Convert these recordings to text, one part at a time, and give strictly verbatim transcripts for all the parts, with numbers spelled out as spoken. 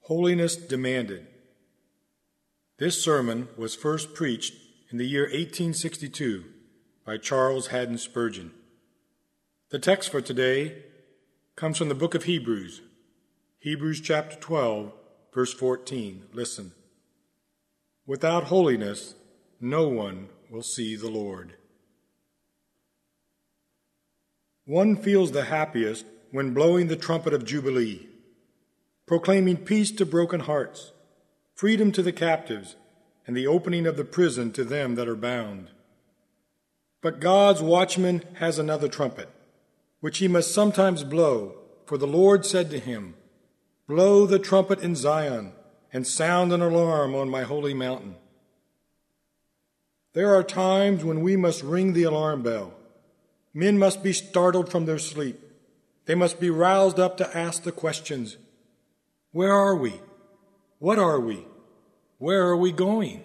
Holiness Demanded. This sermon was first preached in the year eighteen sixty-two by Charles Haddon Spurgeon. The text for today comes from the book of Hebrews, Hebrews chapter twelve, verse fourteen. Listen. Without holiness, no one will see the Lord. One feels the happiest when blowing the trumpet of Jubilee, proclaiming peace to broken hearts, freedom to the captives, and the opening of the prison to them that are bound. But God's watchman has another trumpet, which he must sometimes blow, for the Lord said to him, "Blow the trumpet in Zion, and sound an alarm on my holy mountain." There are times when we must ring the alarm bell. Men must be startled from their sleep. They must be roused up to ask the questions: where are we? What are we? Where are we going?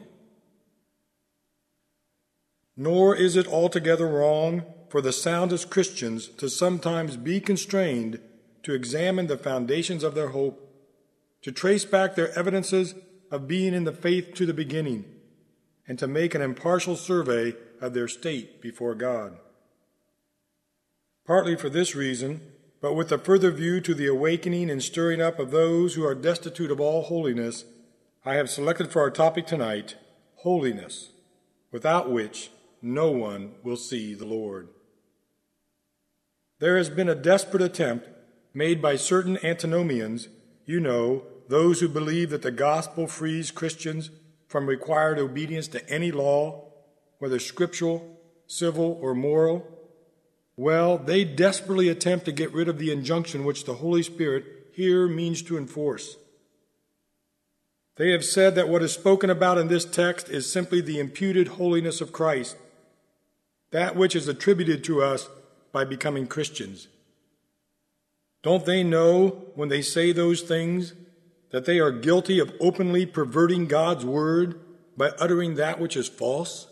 Nor is it altogether wrong for the soundest Christians to sometimes be constrained to examine the foundations of their hope, to trace back their evidences of being in the faith to the beginning, and to make an impartial survey of their state before God. Partly for this reason, but with a further view to the awakening and stirring up of those who are destitute of all holiness, I have selected for our topic tonight, holiness, without which no one will see the Lord. There has been a desperate attempt made by certain antinomians, you know, those who believe that the gospel frees Christians from required obedience to any law, whether scriptural, civil, or moral. Well, they desperately attempt to get rid of the injunction which the Holy Spirit here means to enforce. They have said that what is spoken about in this text is simply the imputed holiness of Christ, that which is attributed to us by becoming Christians. Don't they know, when they say those things, that they are guilty of openly perverting God's word by uttering that which is false?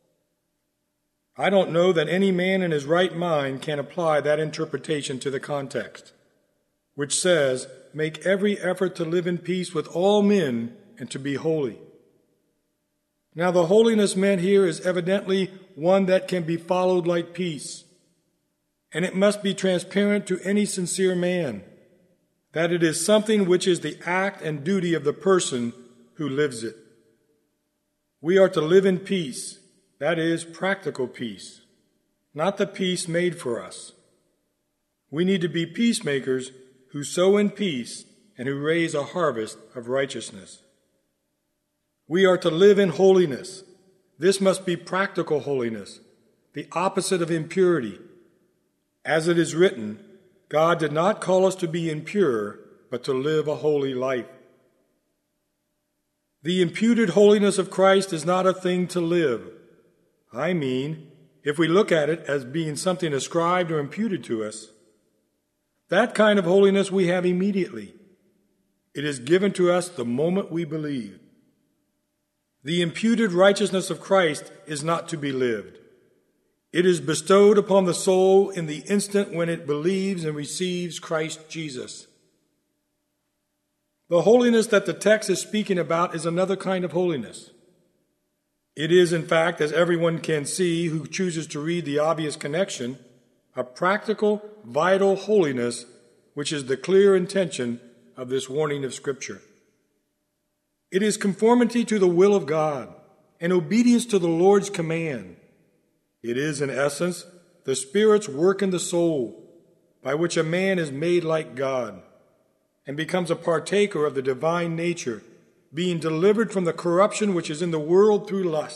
I don't know that any man in his right mind can apply that interpretation to the context, which says, "Make every effort to live in peace with all men and to be holy." Now, the holiness meant here is evidently one that can be followed like peace, and it must be transparent to any sincere man that it is something which is the act and duty of the person who lives it. We are to live in peace. That is, practical peace, not the peace made for us. We need to be peacemakers who sow in peace and who raise a harvest of righteousness. We are to live in holiness. This must be practical holiness, the opposite of impurity. As it is written, God did not call us to be impure, but to live a holy life. The imputed holiness of Christ is not a thing to live. I mean, if we look at it as being something ascribed or imputed to us, that kind of holiness we have immediately. It is given to us the moment we believe. The imputed righteousness of Christ is not to be lived. It is bestowed upon the soul in the instant when it believes and receives Christ Jesus. The holiness that the text is speaking about is another kind of holiness. It is, in fact, as everyone can see who chooses to read the obvious connection, a practical, vital holiness, which is the clear intention of this warning of Scripture. It is conformity to the will of God and obedience to the Lord's command. It is, in essence, the Spirit's work in the soul, by which a man is made like God and becomes a partaker of the divine nature, being delivered from the corruption which is in the world through lust.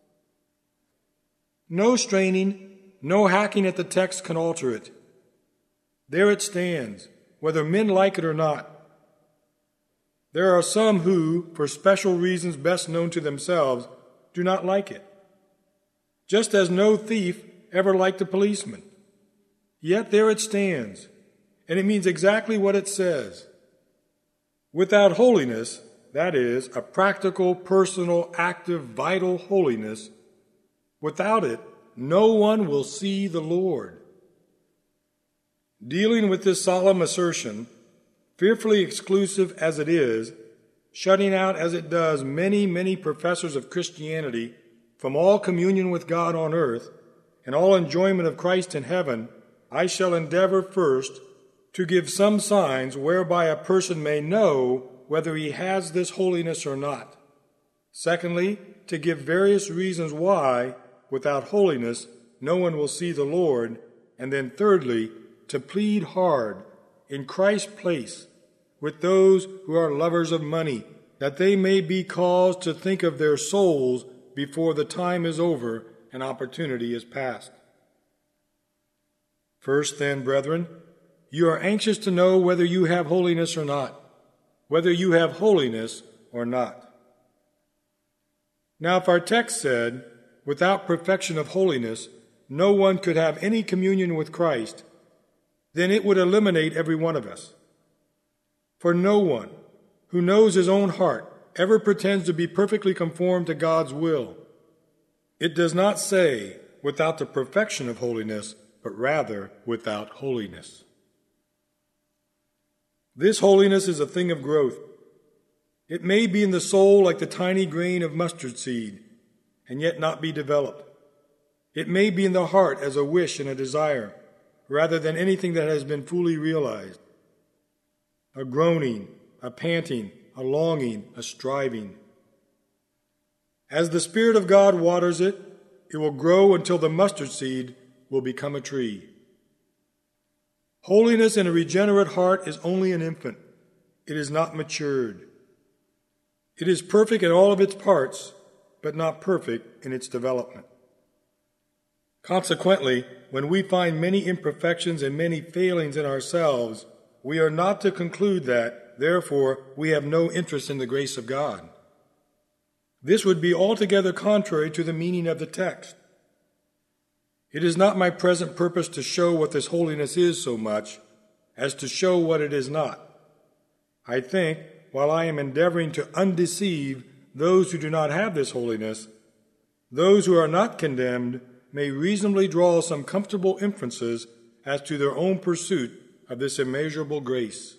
No straining, no hacking at the text can alter it. There it stands, whether men like it or not. There are some who, for special reasons best known to themselves, do not like it. Just as no thief ever liked a policeman. Yet there it stands, and it means exactly what it says. Without holiness, that is, a practical, personal, active, vital holiness, without it, no one will see the Lord. Dealing with this solemn assertion, fearfully exclusive as it is, shutting out as it does many, many professors of Christianity from all communion with God on earth and all enjoyment of Christ in heaven, I shall endeavor first to give some signs whereby a person may know whether he has this holiness or not. Secondly, to give various reasons why, without holiness, no one will see the Lord. And then thirdly, to plead hard in Christ's place with those who are lovers of money, that they may be caused to think of their souls before the time is over and opportunity is past. First then, brethren, you are anxious to know whether you have holiness or not, whether you have holiness or not. Now, if our text said, without perfection of holiness, no one could have any communion with Christ, then it would eliminate every one of us. For no one who knows his own heart ever pretends to be perfectly conformed to God's will. It does not say without the perfection of holiness, but rather without holiness. This holiness is a thing of growth. It may be in the soul like the tiny grain of mustard seed, and yet not be developed. It may be in the heart as a wish and a desire, rather than anything that has been fully realized. A groaning, a panting, a longing, a striving. As the Spirit of God waters it, it will grow until the mustard seed will become a tree. Holiness in a regenerate heart is only an infant. It is not matured. It is perfect in all of its parts, but not perfect in its development. Consequently, when we find many imperfections and many failings in ourselves, we are not to conclude that, therefore, we have no interest in the grace of God. This would be altogether contrary to the meaning of the text. It is not my present purpose to show what this holiness is so much as to show what it is not. I think, while I am endeavoring to undeceive those who do not have this holiness, those who are not condemned may reasonably draw some comfortable inferences as to their own pursuit of this immeasurable grace.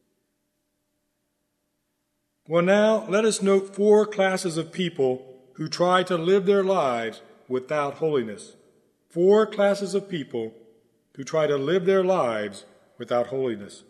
Well, now let us note four classes of people who try to live their lives without holiness. Four classes of people who try to live their lives without holiness.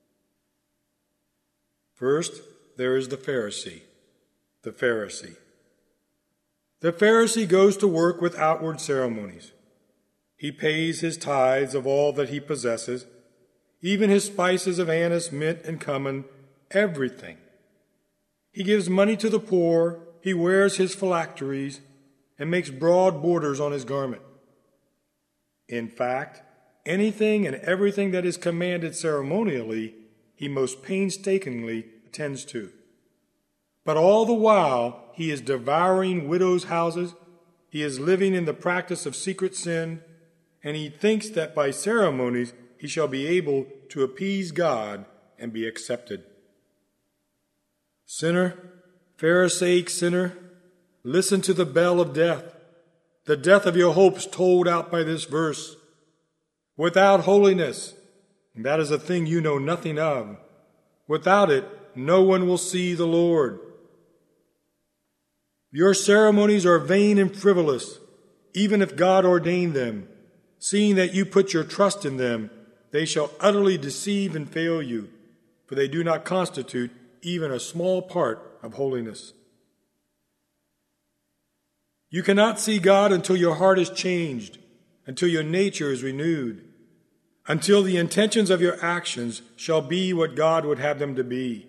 First, there is the Pharisee. The Pharisee. The Pharisee goes to work with outward ceremonies. He pays his tithes of all that he possesses, even his spices of anise, mint, and cumin, everything. He gives money to the poor, he wears his phylacteries, and makes broad borders on his garment. In fact, anything and everything that is commanded ceremonially, he most painstakingly attends to. But all the while, he is devouring widows' houses, he is living in the practice of secret sin, and he thinks that by ceremonies he shall be able to appease God and be accepted. Sinner, Pharisaic sinner, listen to the bell of death, the death of your hopes tolled out by this verse. Without holiness, and that is a thing you know nothing of, without it, no one will see the Lord. Your ceremonies are vain and frivolous, even if God ordained them. Seeing that you put your trust in them, they shall utterly deceive and fail you, for they do not constitute even a small part of holiness. You cannot see God until your heart is changed, until your nature is renewed, until the intentions of your actions shall be what God would have them to be.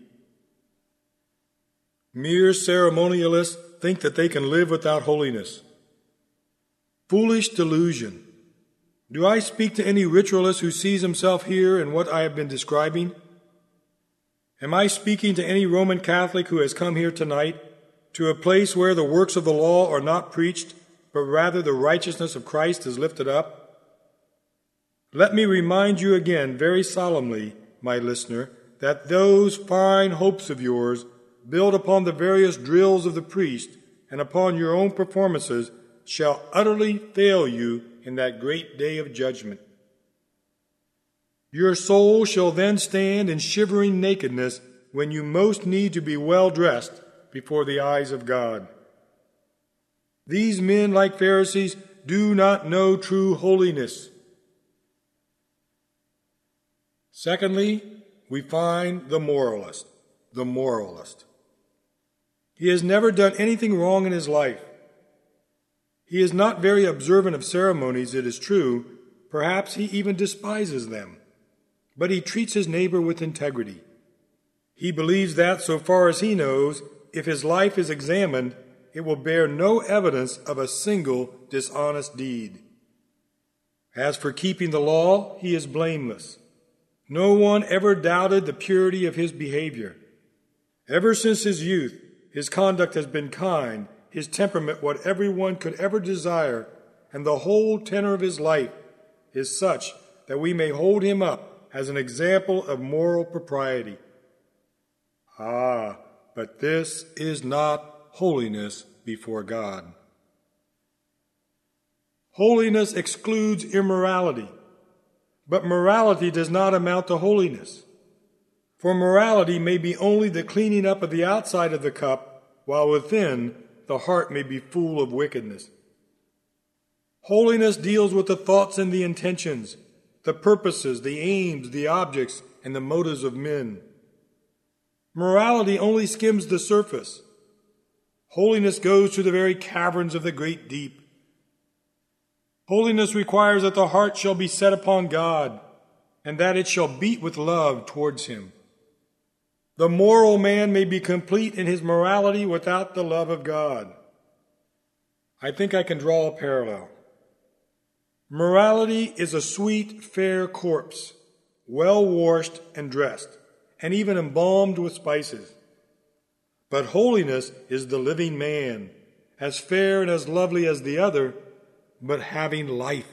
Mere ceremonialists think that they can live without holiness. Foolish delusion. Do I speak to any ritualist who sees himself here in what I have been describing? Am I speaking to any Roman Catholic who has come here tonight to a place where the works of the law are not preached, but rather the righteousness of Christ is lifted up? Let me remind you again very solemnly, my listener, that those fine hopes of yours, built upon the various drills of the priest and upon your own performances, shall utterly fail you in that great day of judgment. Your soul shall then stand in shivering nakedness when you most need to be well dressed before the eyes of God. These men, like Pharisees, do not know true holiness. Secondly, we find the moralist, the moralist. He has never done anything wrong in his life. He is not very observant of ceremonies, it is true. Perhaps he even despises them. But he treats his neighbor with integrity. He believes that, so far as he knows, if his life is examined, it will bear no evidence of a single dishonest deed. As for keeping the law, he is blameless. No one ever doubted the purity of his behavior. Ever since his youth, his conduct has been kind, his temperament what everyone could ever desire, and the whole tenor of his life is such that we may hold him up as an example of moral propriety. Ah, but this is not holiness before God. Holiness excludes immorality, but morality does not amount to holiness. For morality may be only the cleaning up of the outside of the cup, while within the heart may be full of wickedness. Holiness deals with the thoughts and the intentions, the purposes, the aims, the objects, and the motives of men. Morality only skims the surface. Holiness goes to the very caverns of the great deep. Holiness requires that the heart shall be set upon God, and that it shall beat with love towards him. The moral man may be complete in his morality without the love of God. I think I can draw a parallel. Morality is a sweet, fair corpse, well washed and dressed, and even embalmed with spices. But holiness is the living man, as fair and as lovely as the other, but having life.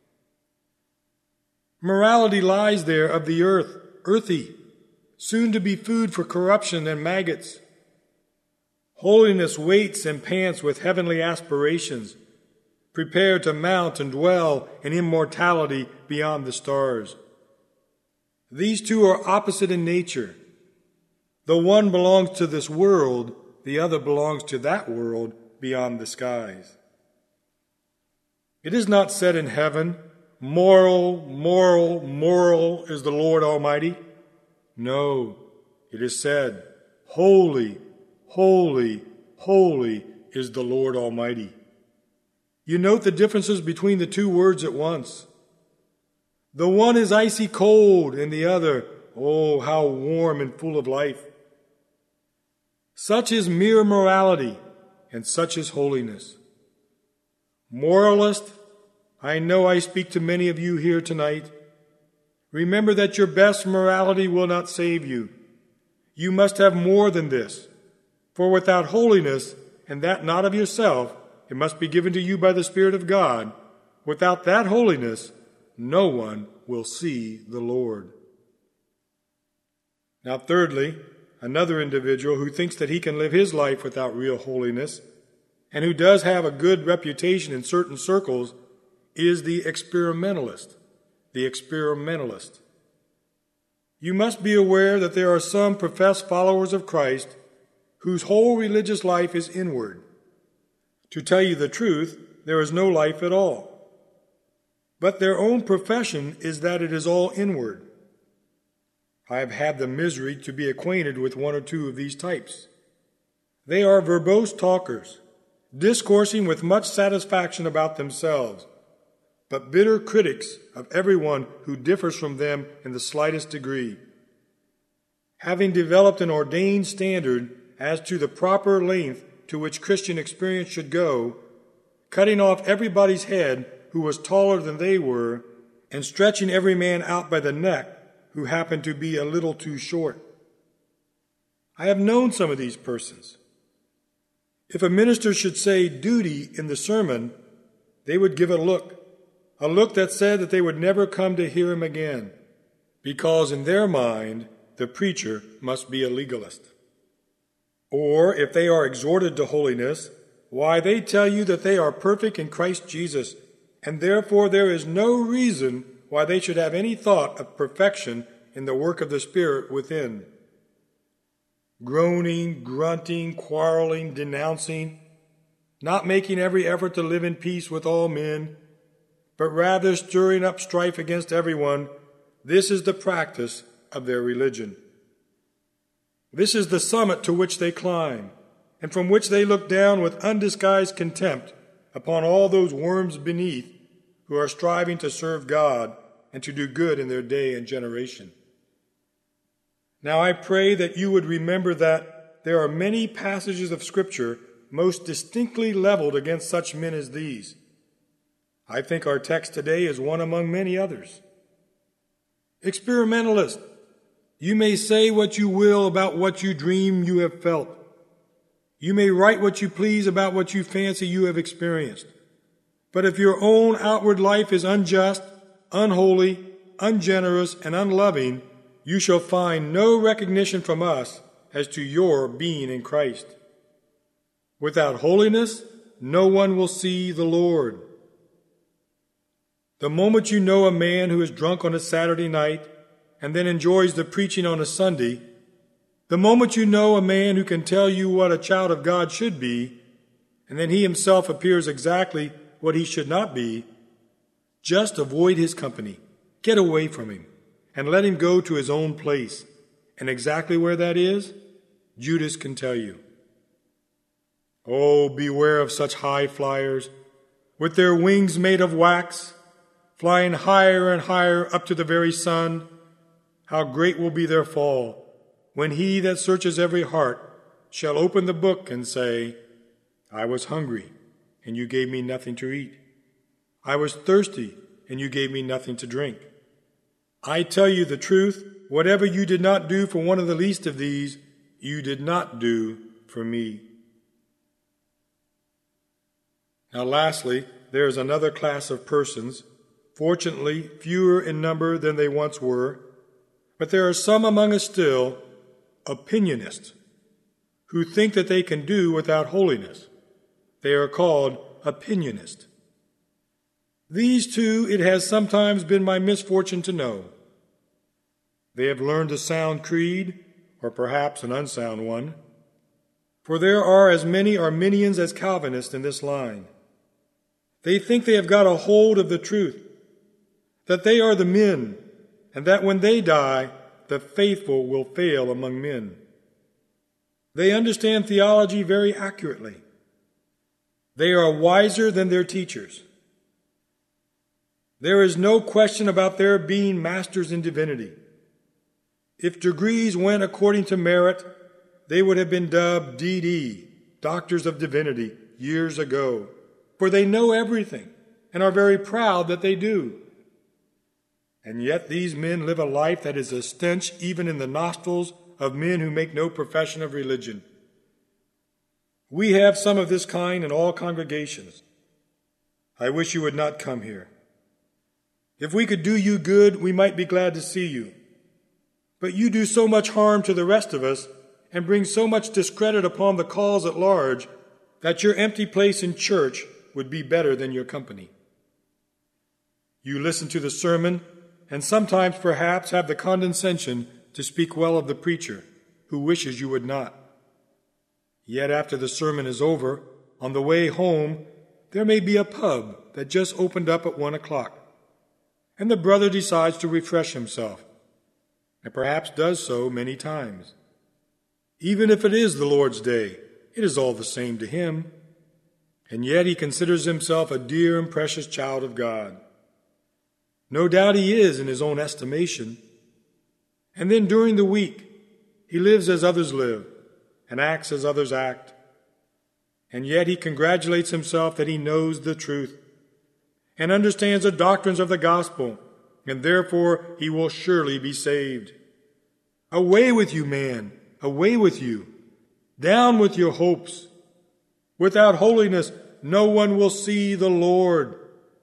Morality lies there of the earth, earthy, soon to be food for corruption and maggots. Holiness waits and pants with heavenly aspirations, prepared to mount and dwell in immortality beyond the stars. These two are opposite in nature. The one belongs to this world, the other belongs to that world beyond the skies. It is not said in heaven, moral, moral, moral is the Lord Almighty. No, it is said, holy, holy, holy is the Lord Almighty. You note the differences between the two words at once. The one is icy cold, and the other, oh, how warm and full of life. Such is mere morality, and such is holiness. Moralist, I know I speak to many of you here tonight. Remember that your best morality will not save you. You must have more than this. For without holiness, and that not of yourself, it must be given to you by the Spirit of God. Without that holiness, no one will see the Lord. Now, thirdly, another individual who thinks that he can live his life without real holiness, and who does have a good reputation in certain circles, is the experimentalist. The experimentalist. You must be aware that there are some professed followers of Christ whose whole religious life is inward. To tell you the truth, there is no life at all. But their own profession is that it is all inward. I have had the misery to be acquainted with one or two of these types. They are verbose talkers, discoursing with much satisfaction about themselves, but bitter critics of everyone who differs from them in the slightest degree. Having developed an ordained standard as to the proper length to which Christian experience should go, cutting off everybody's head who was taller than they were, and stretching every man out by the neck who happened to be a little too short. I have known some of these persons. If a minister should say duty in the sermon, they would give a look, a look that said that they would never come to hear him again, because in their mind, the preacher must be a legalist. Or if they are exhorted to holiness, why, they tell you that they are perfect in Christ Jesus, and therefore there is no reason why they should have any thought of perfection in the work of the Spirit within. Groaning, grunting, quarreling, denouncing, not making every effort to live in peace with all men, but rather stirring up strife against everyone, this is the practice of their religion. This is the summit to which they climb, and from which they look down with undisguised contempt upon all those worms beneath who are striving to serve God and to do good in their day and generation. Now I pray that you would remember that there are many passages of Scripture most distinctly leveled against such men as these. I think our text today is one among many others. Experimentalist, you may say what you will about what you dream you have felt. You may write what you please about what you fancy you have experienced. But if your own outward life is unjust, unholy, ungenerous, and unloving, you shall find no recognition from us as to your being in Christ. Without holiness, no one will see the Lord. The moment you know a man who is drunk on a Saturday night and then enjoys the preaching on a Sunday, the moment you know a man who can tell you what a child of God should be, and then he himself appears exactly what he should not be, just avoid his company, get away from him, and let him go to his own place. And exactly where that is, Judas can tell you. Oh, beware of such high flyers, with their wings made of wax, flying higher and higher up to the very sun. How great will be their fall, when he that searches every heart shall open the book and say, I was hungry, and you gave me nothing to eat. I was thirsty, and you gave me nothing to drink. I tell you the truth, whatever you did not do for one of the least of these, you did not do for me. Now lastly, there is another class of persons, fortunately fewer in number than they once were, but there are some among us still, opinionists, who think that they can do without holiness. They are called opinionists. These two it has sometimes been my misfortune to know. They have learned a sound creed, or perhaps an unsound one, for there are as many Arminians as Calvinists in this line. They think they have got a hold of the truth, that they are the men, and that when they die, the faithful will fail among men. They understand theology very accurately. They are wiser than their teachers. There is no question about their being masters in divinity. If degrees went according to merit, they would have been dubbed D D, Doctors of Divinity, years ago, for they know everything and are very proud that they do. And yet these men live a life that is a stench even in the nostrils of men who make no profession of religion. We have some of this kind in all congregations. I wish you would not come here. If we could do you good, we might be glad to see you. But you do so much harm to the rest of us and bring so much discredit upon the cause at large that your empty place in church would be better than your company. You listen to the sermon and sometimes perhaps have the condescension to speak well of the preacher, who wishes you would not. Yet after the sermon is over, on the way home, there may be a pub that just opened up at one o'clock, and the brother decides to refresh himself, and perhaps does so many times. Even if it is the Lord's day, it is all the same to him, and yet he considers himself a dear and precious child of God. No doubt he is in his own estimation. And then during the week, he lives as others live and acts as others act. And yet he congratulates himself that he knows the truth and understands the doctrines of the gospel, and therefore he will surely be saved. Away with you, man, away with you. Down with your hopes. Without holiness, no one will see the Lord.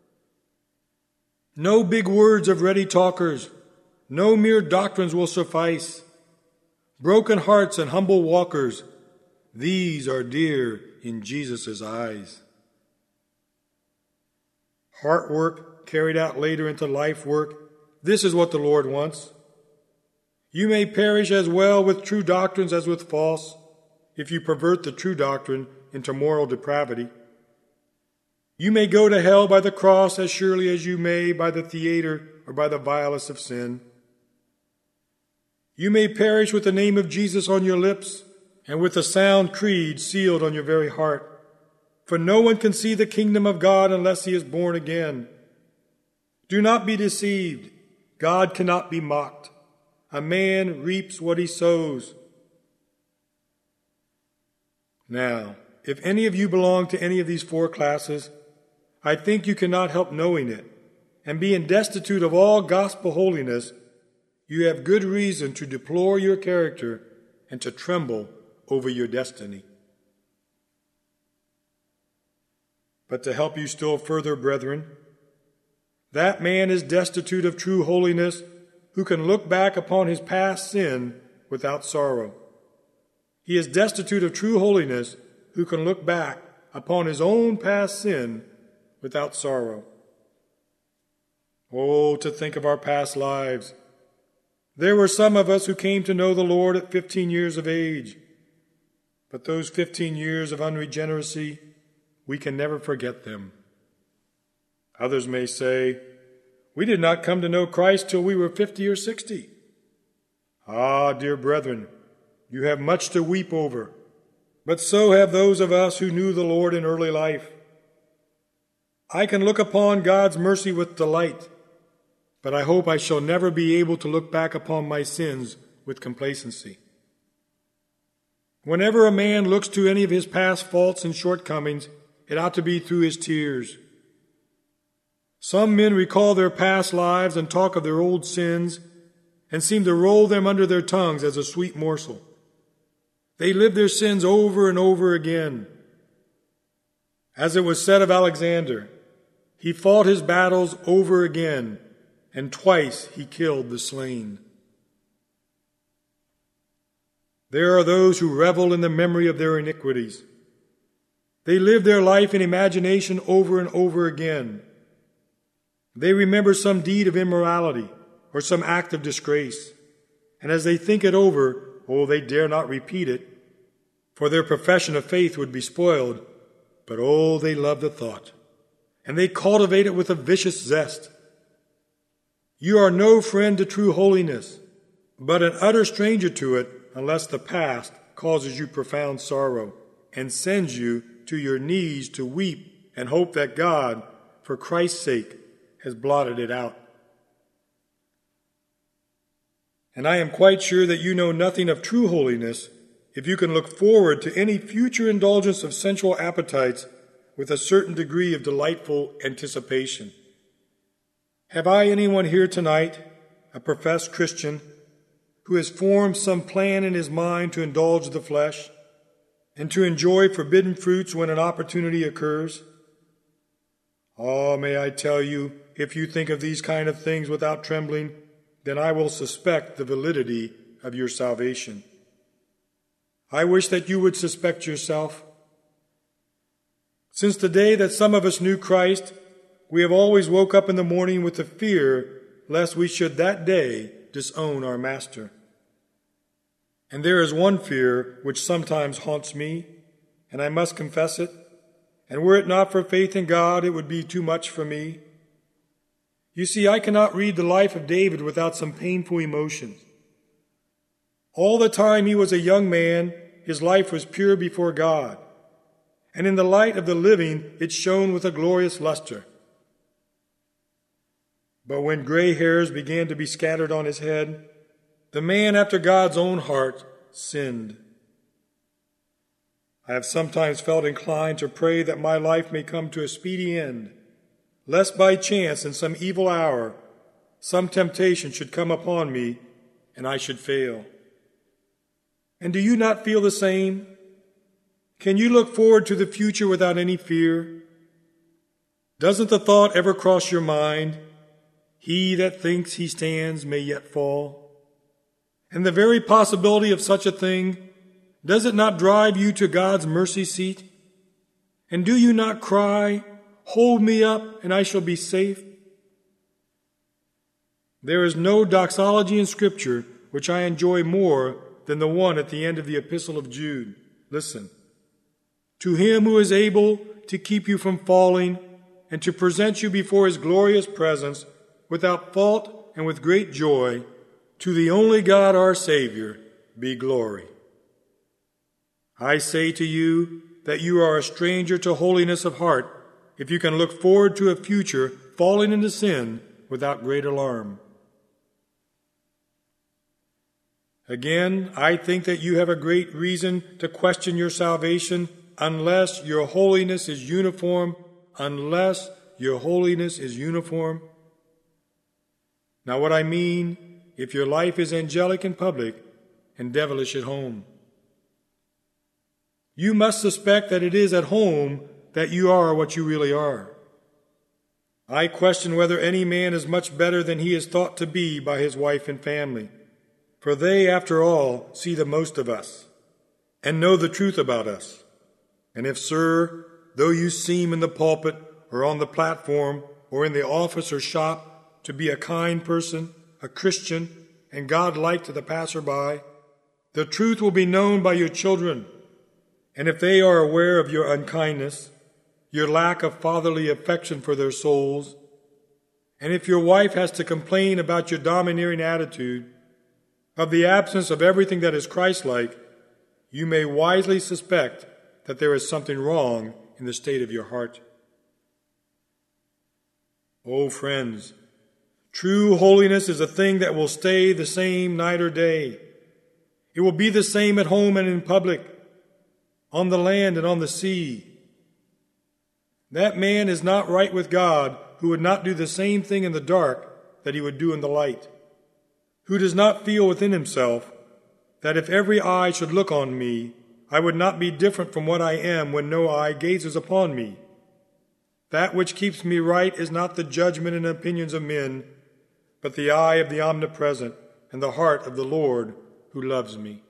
No big words of ready talkers, no mere doctrines will suffice. Broken hearts and humble walkers, these are dear in Jesus' eyes. Heart work carried out later into life work, this is what the Lord wants. You may perish as well with true doctrines as with false, if you pervert the true doctrine into moral depravity. You may go to hell by the cross as surely as you may by the theater or by the vilest of sin. You may perish with the name of Jesus on your lips and with the sound creed sealed on your very heart. For no one can see the kingdom of God unless he is born again. Do not be deceived. God cannot be mocked. A man reaps what he sows. Now, if any of you belong to any of these four classes, I think you cannot help knowing it, and being destitute of all gospel holiness, you have good reason to deplore your character and to tremble over your destiny. But to help you still further, brethren, that man is destitute of true holiness who can look back upon his past sin without sorrow. He is destitute of true holiness who can look back upon his own past sin without sorrow. Oh, to think of our past lives. There were some of us who came to know the Lord at fifteen years of age. But those fifteen years of unregeneracy, we can never forget them. Others may say, we did not come to know Christ till we were fifty or sixty. Ah, dear brethren, you have much to weep over, but so have those of us who knew the Lord in early life. I can look upon God's mercy with delight, but I hope I shall never be able to look back upon my sins with complacency. Whenever a man looks to any of his past faults and shortcomings, it ought to be through his tears. Some men recall their past lives and talk of their old sins and seem to roll them under their tongues as a sweet morsel. They live their sins over and over again. As it was said of Alexander, he fought his battles over again, and twice he killed the slain. There are those who revel in the memory of their iniquities. They live their life in imagination over and over again. They remember some deed of immorality or some act of disgrace, and as they think it over, oh, they dare not repeat it, for their profession of faith would be spoiled, but oh, they love the thought, and they cultivate it with a vicious zest. You are no friend to true holiness, but an utter stranger to it unless the past causes you profound sorrow and sends you to your knees to weep and hope that God, for Christ's sake, has blotted it out. And I am quite sure that you know nothing of true holiness if you can look forward to any future indulgence of sensual appetites with a certain degree of delightful anticipation. Have I anyone here tonight, a professed Christian, who has formed some plan in his mind to indulge the flesh and to enjoy forbidden fruits when an opportunity occurs? Oh, may I tell you, if you think of these kind of things without trembling, then I will suspect the validity of your salvation. I wish that you would suspect yourself. Since the day that some of us knew Christ, we have always woke up in the morning with the fear lest we should that day disown our Master. And there is one fear which sometimes haunts me, and I must confess it, and were it not for faith in God, it would be too much for me. You see, I cannot read the life of David without some painful emotions. All the time he was a young man, his life was pure before God, and in the light of the living it shone with a glorious luster. But when gray hairs began to be scattered on his head, the man after God's own heart sinned. I have sometimes felt inclined to pray that my life may come to a speedy end, lest by chance in some evil hour some temptation should come upon me and I should fail. And do you not feel the same? Can you look forward to the future without any fear? Doesn't the thought ever cross your mind, he that thinks he stands may yet fall? And the very possibility of such a thing, does it not drive you to God's mercy seat? And do you not cry, hold me up and I shall be safe? There is no doxology in Scripture which I enjoy more than the one at the end of the Epistle of Jude. Listen. To him who is able to keep you from falling and to present you before his glorious presence without fault and with great joy, to the only God our Savior be glory. I say to you that you are a stranger to holiness of heart if you can look forward to a future falling into sin without great alarm. Again, I think that you have a great reason to question your salvation unless your holiness is uniform, unless your holiness is uniform. Now what I mean, if your life is angelic in public and devilish at home. You must suspect that it is at home that you are what you really are. I question whether any man is much better than he is thought to be by his wife and family, for they, after all, see the most of us and know the truth about us. And if, sir, though you seem in the pulpit or on the platform or in the office or shop to be a kind person, a Christian, and God-like to the passerby, the truth will be known by your children. And if they are aware of your unkindness, your lack of fatherly affection for their souls, and if your wife has to complain about your domineering attitude, of the absence of everything that is Christ-like, you may wisely suspect that there is something wrong in the state of your heart. Oh, friends, true holiness is a thing that will stay the same night or day. It will be the same at home and in public, on the land and on the sea. That man is not right with God who would not do the same thing in the dark that he would do in the light, who does not feel within himself that if every eye should look on me, I would not be different from what I am when no eye gazes upon me. That which keeps me right is not the judgment and opinions of men, but the eye of the omnipresent and the heart of the Lord who loves me.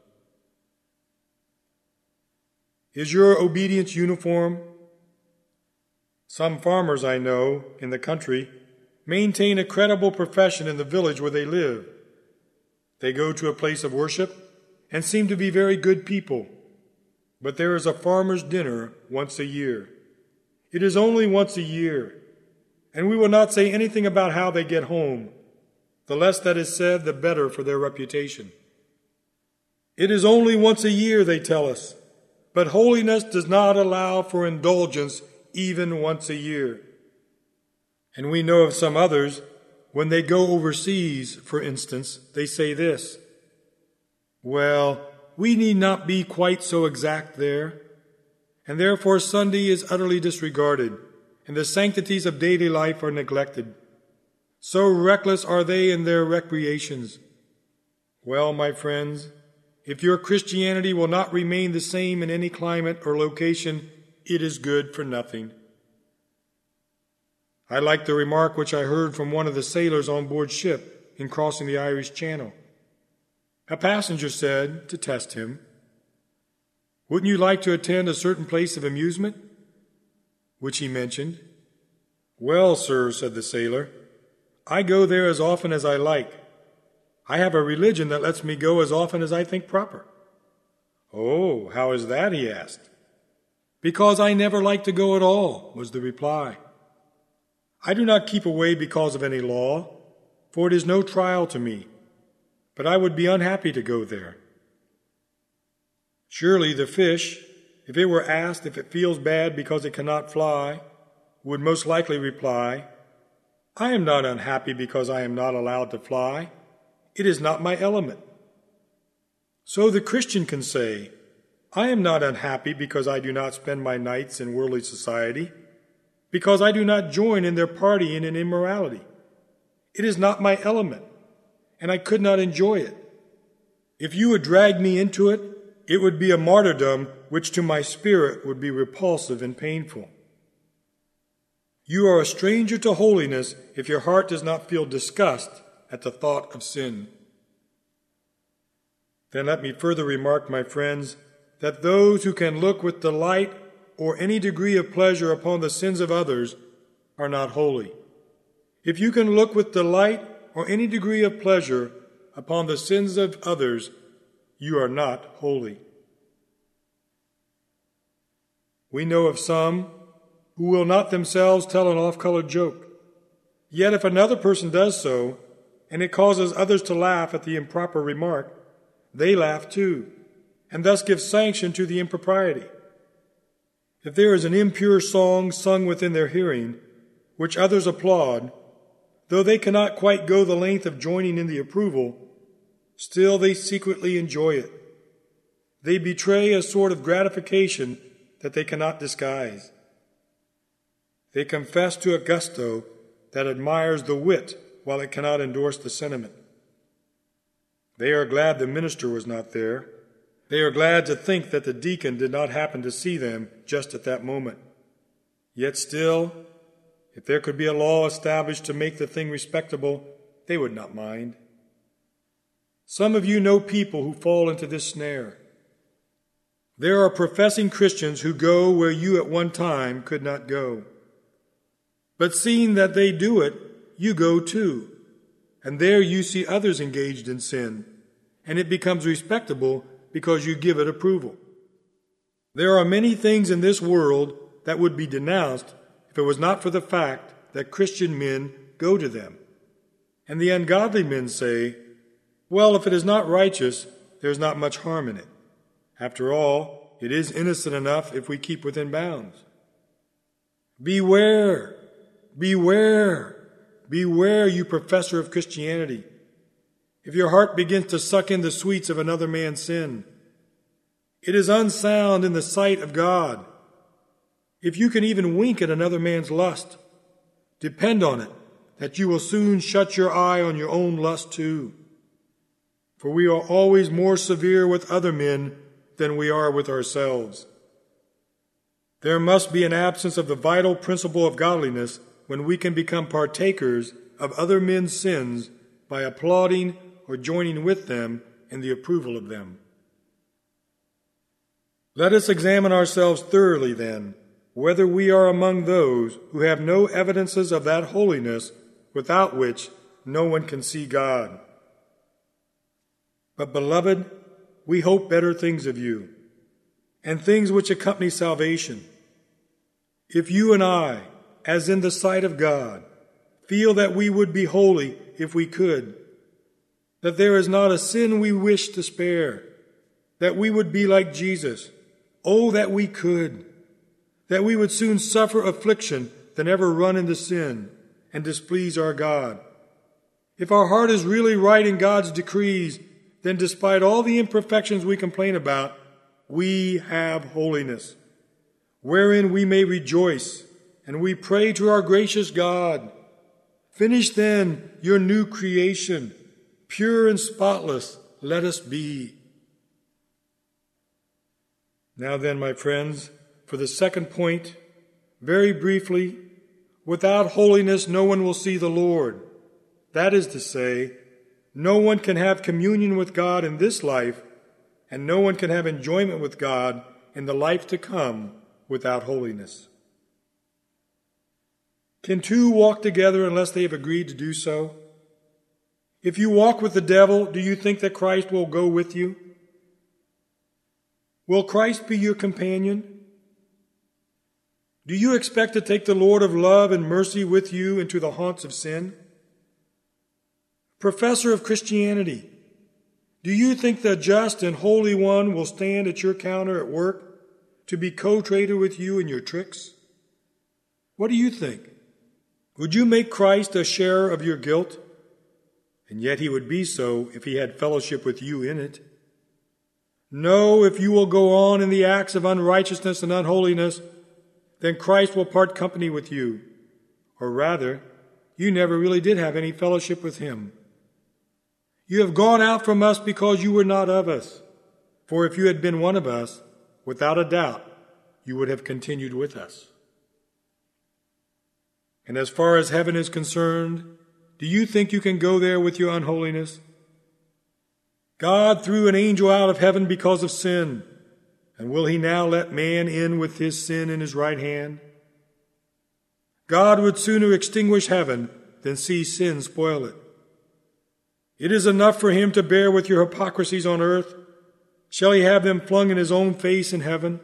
Is your obedience uniform? Some farmers I know in the country maintain a credible profession in the village where they live. They go to a place of worship and seem to be very good people, but there is a farmer's dinner once a year. It is only once a year, and we will not say anything about how they get home. The less that is said, the better for their reputation. It is only once a year, they tell us, but holiness does not allow for indulgence even once a year. And we know of some others, when they go overseas, for instance, they say this: well, we need not be quite so exact there, and therefore Sunday is utterly disregarded, and the sanctities of daily life are neglected. So reckless are they in their recreations. Well, my friends, if your Christianity will not remain the same in any climate or location, it is good for nothing. I like the remark which I heard from one of the sailors on board ship in crossing the Irish Channel. A passenger said, to test him, "Wouldn't you like to attend a certain place of amusement?" Which he mentioned. "Well, sir," said the sailor, "I go there as often as I like. I have a religion that lets me go as often as I think proper." "Oh, how is that?" he asked. "Because I never like to go at all," was the reply. "I do not keep away because of any law, for it is no trial to me, but I would be unhappy to go there." Surely the fish, if it were asked if it feels bad because it cannot fly, would most likely reply, "I am not unhappy because I am not allowed to fly. It is not my element." So the Christian can say, "I am not unhappy because I do not spend my nights in worldly society, because I do not join in their partying and immorality. It is not my element, and I could not enjoy it. If you would drag me into it, it would be a martyrdom which to my spirit would be repulsive and painful." You are a stranger to holiness if your heart does not feel disgust at the thought of sin. Then let me further remark, my friends, that those who can look with delight or any degree of pleasure upon the sins of others are not holy. If you can look with delight or any degree of pleasure upon the sins of others, you are not holy. We know of some who will not themselves tell an off-colored joke. Yet if another person does so, and it causes others to laugh at the improper remark, they laugh too, and thus give sanction to the impropriety. If there is an impure song sung within their hearing, which others applaud, though they cannot quite go the length of joining in the approval, still they secretly enjoy it. They betray a sort of gratification that they cannot disguise. They confess to a gusto that admires the wit while it cannot endorse the sentiment. They are glad the minister was not there. They are glad to think that the deacon did not happen to see them just at that moment. Yet still, if there could be a law established to make the thing respectable, they would not mind. Some of you know people who fall into this snare. There are professing Christians who go where you at one time could not go. But seeing that they do it, you go too. And there you see others engaged in sin, and it becomes respectable because you give it approval. There are many things in this world that would be denounced if it was not for the fact that Christian men go to them. And the ungodly men say, well, if it is not righteous, there is not much harm in it. After all, it is innocent enough if we keep within bounds. Beware, beware, beware, you professor of Christianity. If your heart begins to suck in the sweets of another man's sin, it is unsound in the sight of God. If you can even wink at another man's lust, depend on it that you will soon shut your eye on your own lust too. For we are always more severe with other men than we are with ourselves. There must be an absence of the vital principle of godliness when we can become partakers of other men's sins by applauding or joining with them in the approval of them. Let us examine ourselves thoroughly, then, whether we are among those who have no evidences of that holiness without which no one can see God. But, beloved, we hope better things of you, and things which accompany salvation. If you and I, as in the sight of God, feel that we would be holy if we could, that there is not a sin we wish to spare, that we would be like Jesus, oh, that we could, that we would sooner suffer affliction than ever run into sin and displease our God. If our heart is really right in God's decrees, then despite all the imperfections we complain about, we have holiness, wherein we may rejoice, and we pray to our gracious God. Finish then your new creation, pure and spotless let us be. Now then, my friends, for the second point, very briefly, without holiness no one will see the Lord. That is to say, no one can have communion with God in this life, and no one can have enjoyment with God in the life to come without holiness. Can two walk together unless they have agreed to do so? If you walk with the devil, do you think that Christ will go with you? Will Christ be your companion? Do you expect to take the Lord of love and mercy with you into the haunts of sin? Professor of Christianity, do you think the just and holy one will stand at your counter at work to be co-trader with you in your tricks? What do you think? Would you make Christ a sharer of your guilt? And yet he would be so if he had fellowship with you in it. No, if you will go on in the acts of unrighteousness and unholiness, then Christ will part company with you. Or rather, you never really did have any fellowship with him. You have gone out from us because you were not of us. For if you had been one of us, without a doubt, you would have continued with us. And as far as heaven is concerned, do you think you can go there with your unholiness? God threw an angel out of heaven because of sin, and will he now let man in with his sin in his right hand? God would sooner extinguish heaven than see sin spoil it. It is enough for him to bear with your hypocrisies on earth. Shall he have them flung in his own face in heaven?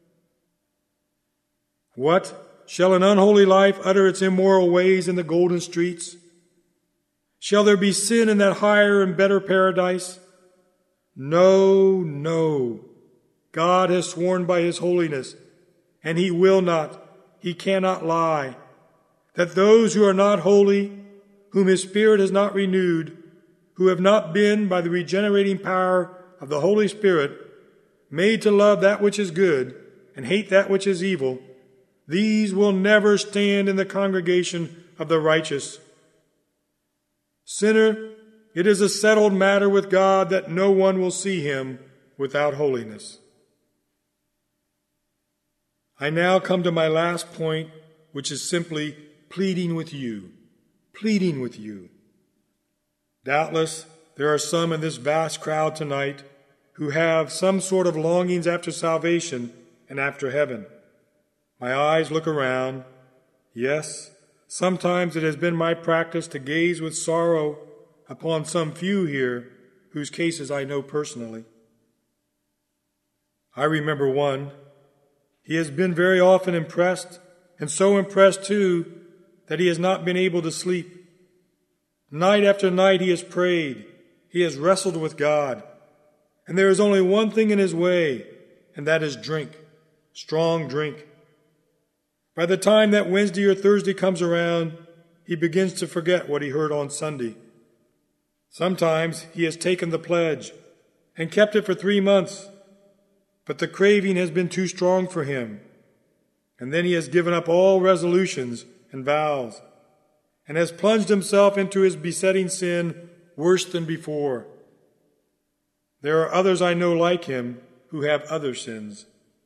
What? Shall an unholy life utter its immoral ways in the golden streets? Shall there be sin in that higher and better paradise? No, no. God has sworn by his holiness, and he will not, he cannot lie, that those who are not holy, whom his Spirit has not renewed, who have not been, by the regenerating power of the Holy Spirit, made to love that which is good and hate that which is evil, these will never stand in the congregation of the righteous. Sinner, it is a settled matter with God that no one will see him without holiness. I now come to my last point, which is simply pleading with you, pleading with you. Doubtless, there are some in this vast crowd tonight who have some sort of longings after salvation and after heaven. My eyes look around. Yes, sometimes it has been my practice to gaze with sorrow upon some few here whose cases I know personally. I remember one. He has been very often impressed, and so impressed too that he has not been able to sleep. Night after night he has prayed, he has wrestled with God, and there is only one thing in his way, and that is drink, strong drink. By the time that Wednesday or Thursday comes around, he begins to forget what he heard on Sunday. Sometimes he has taken the pledge and kept it for three months, but the craving has been too strong for him, and then he has given up all resolutions and vows, and has plunged himself into his besetting sin worse than before. There are others I know like him who have other sins.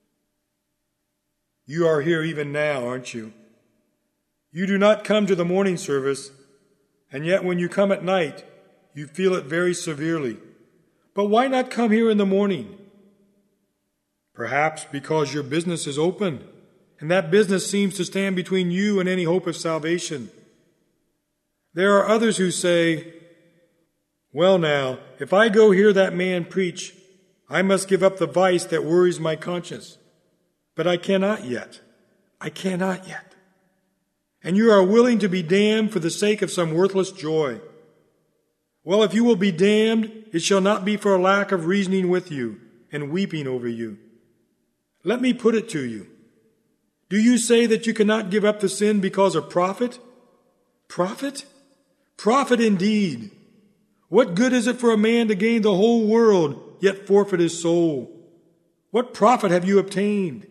You are here even now, aren't you? You do not come to the morning service, and yet when you come at night, you feel it very severely. But why not come here in the morning? Perhaps because your business is open, and that business seems to stand between you and any hope of salvation. There are others who say, well now, if I go hear that man preach, I must give up the vice that worries my conscience. But I cannot yet. I cannot yet. And you are willing to be damned for the sake of some worthless joy. Well, if you will be damned, it shall not be for a lack of reasoning with you and weeping over you. Let me put it to you. Do you say that you cannot give up the sin because of profit? Profit? Profit indeed. What good is it for a man to gain the whole world, yet forfeit his soul? What profit have you obtained?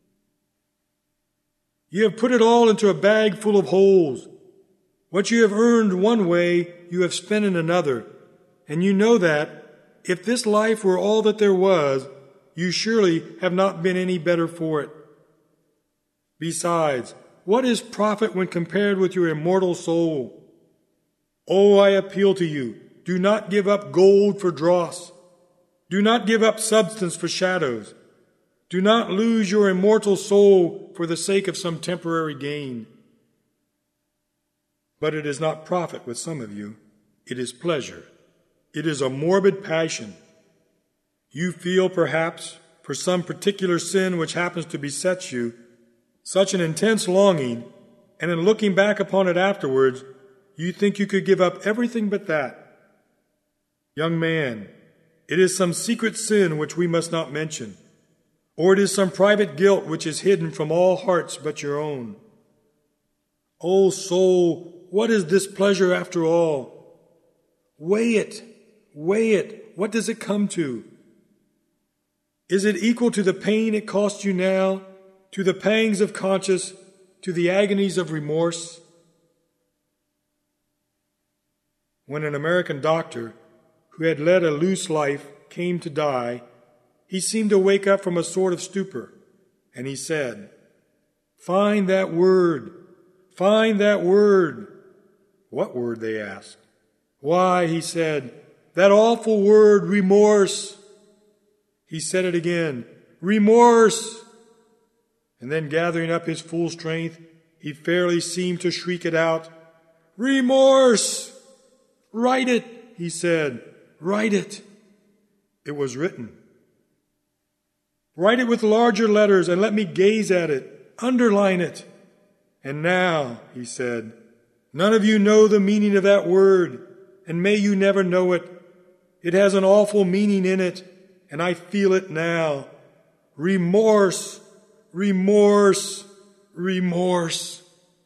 You have put it all into a bag full of holes. What you have earned one way, you have spent in another. And you know that, if this life were all that there was, you surely have not been any better for it. Besides, what is profit when compared with your immortal soul? Oh, I appeal to you, do not give up gold for dross. Do not give up substance for shadows. Do not lose your immortal soul for the sake of some temporary gain. But it is not profit with some of you. It is pleasure. It is a morbid passion. You feel, perhaps, for some particular sin which happens to beset you, such an intense longing, and in looking back upon it afterwards, you think you could give up everything but that. Young man, it is some secret sin which we must not mention, or it is some private guilt which is hidden from all hearts but your own. O soul, what is this pleasure after all? Weigh it, weigh it. What does it come to? Is it equal to the pain it costs you now, to the pangs of conscience, to the agonies of remorse? When an American doctor who had led a loose life came to die, he seemed to wake up from a sort of stupor, and he said, "Find that word, find that word." "What word?" they asked. "Why," he said, "that awful word, remorse." He said it again, "Remorse." And then gathering up his full strength, he fairly seemed to shriek it out, "Remorse! Write it," he said, "Write it." It was written. "Write it with larger letters and let me gaze at it. Underline it." "And now," he said, "none of you know the meaning of that word, and may you never know it. It has an awful meaning in it, and I feel it now. Remorse, remorse, remorse."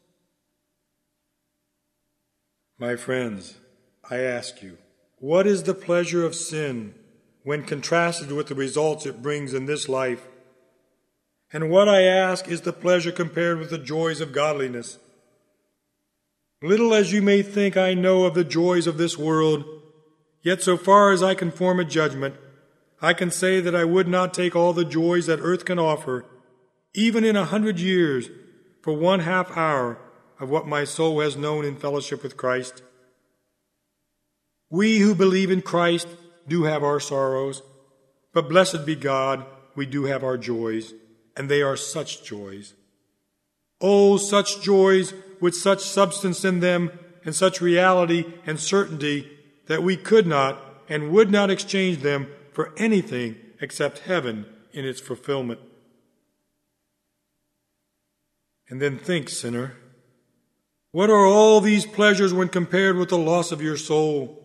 My friends, I ask you, what is the pleasure of sin when contrasted with the results it brings in this life? And what, I ask, is the pleasure compared with the joys of godliness? Little as you may think I know of the joys of this world, yet so far as I can form a judgment, I can say that I would not take all the joys that earth can offer, even in a hundred years, for one half hour of what my soul has known in fellowship with Christ. We who believe in Christ do have our sorrows, but blessed be God, we do have our joys, and they are such joys. Oh, such joys with such substance in them and such reality and certainty that we could not and would not exchange them for anything except heaven in its fulfillment. And then think, sinner, what are all these pleasures when compared with the loss of your soul?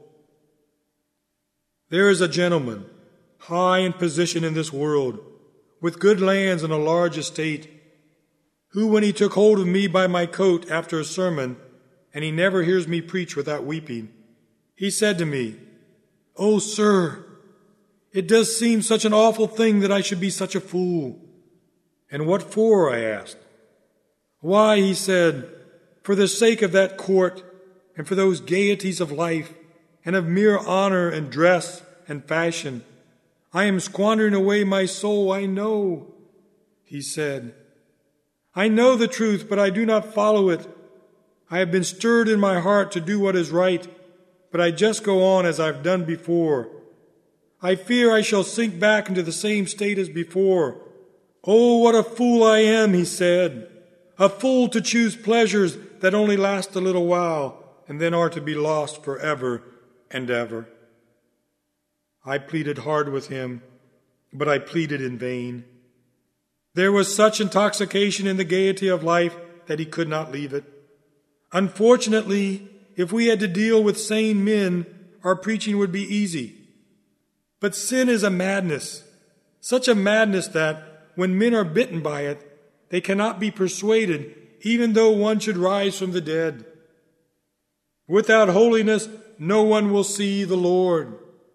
There is a gentleman, high in position in this world, with good lands and a large estate, who, when he took hold of me by my coat after a sermon, and he never hears me preach without weeping, he said to me, "Oh, sir, it does seem such an awful thing that I should be such a fool." "And what for?" I asked. "Why," he said, "for the sake of that court, and for those gaieties of life, and of mere honor and dress and fashion, I am squandering away my soul, I know." He said, "I know the truth, but I do not follow it. I have been stirred in my heart to do what is right, but I just go on as I've done before. I fear I shall sink back into the same state as before. Oh, what a fool I am," he said, "a fool to choose pleasures that only last a little while and then are to be lost forever and ever." I pleaded hard with him, but I pleaded in vain. There was such intoxication in the gaiety of life that he could not leave it. Unfortunately, if we had to deal with sane men, our preaching would be easy. But sin is a madness, such a madness that, when men are bitten by it, they cannot be persuaded, even though one should rise from the dead. Without holiness, no one will see the Lord.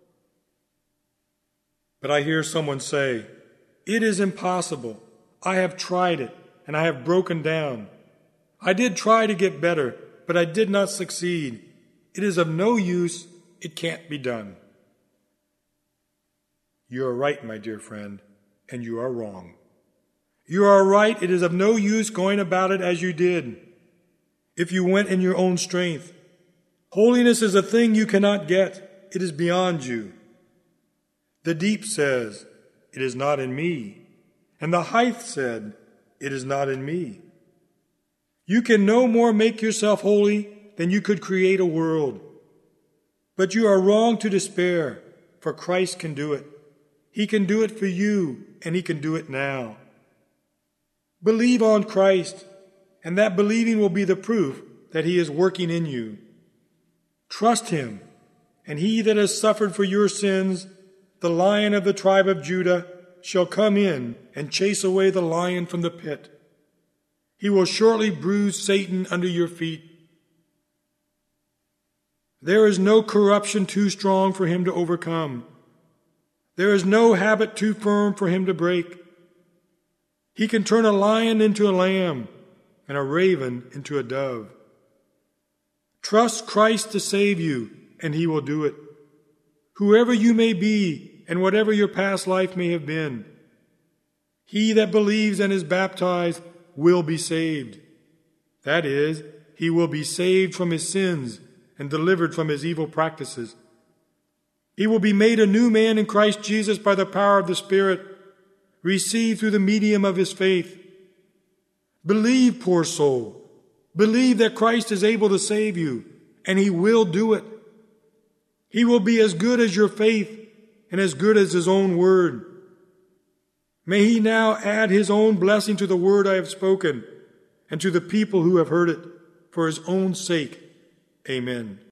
But I hear someone say, "It is impossible. I have tried it, and I have broken down. I did try to get better, but I did not succeed. It is of no use. It can't be done." You are right, my dear friend, and you are wrong. You are right. It is of no use going about it as you did, if you went in your own strength. Holiness is a thing you cannot get. It is beyond you. The deep says, "It is not in me." And the height said, "It is not in me." You can no more make yourself holy than you could create a world. But you are wrong to despair, for Christ can do it. He can do it for you, and he can do it now. Believe on Christ, and that believing will be the proof that he is working in you. Trust him, and he that has suffered for your sins, the Lion of the tribe of Judah, shall come in and chase away the lion from the pit. He will shortly bruise Satan under your feet. There is no corruption too strong for him to overcome. There is no habit too firm for him to break. He can turn a lion into a lamb and a raven into a dove. Trust Christ to save you, and he will do it. Whoever you may be, and whatever your past life may have been, he that believes and is baptized will be saved. That is, he will be saved from his sins and delivered from his evil practices. He will be made a new man in Christ Jesus by the power of the Spirit, received through the medium of his faith. Believe, poor soul. Believe that Christ is able to save you, and he will do it. He will be as good as your faith and as good as his own word. May he now add his own blessing to the word I have spoken and to the people who have heard it for his own sake. Amen.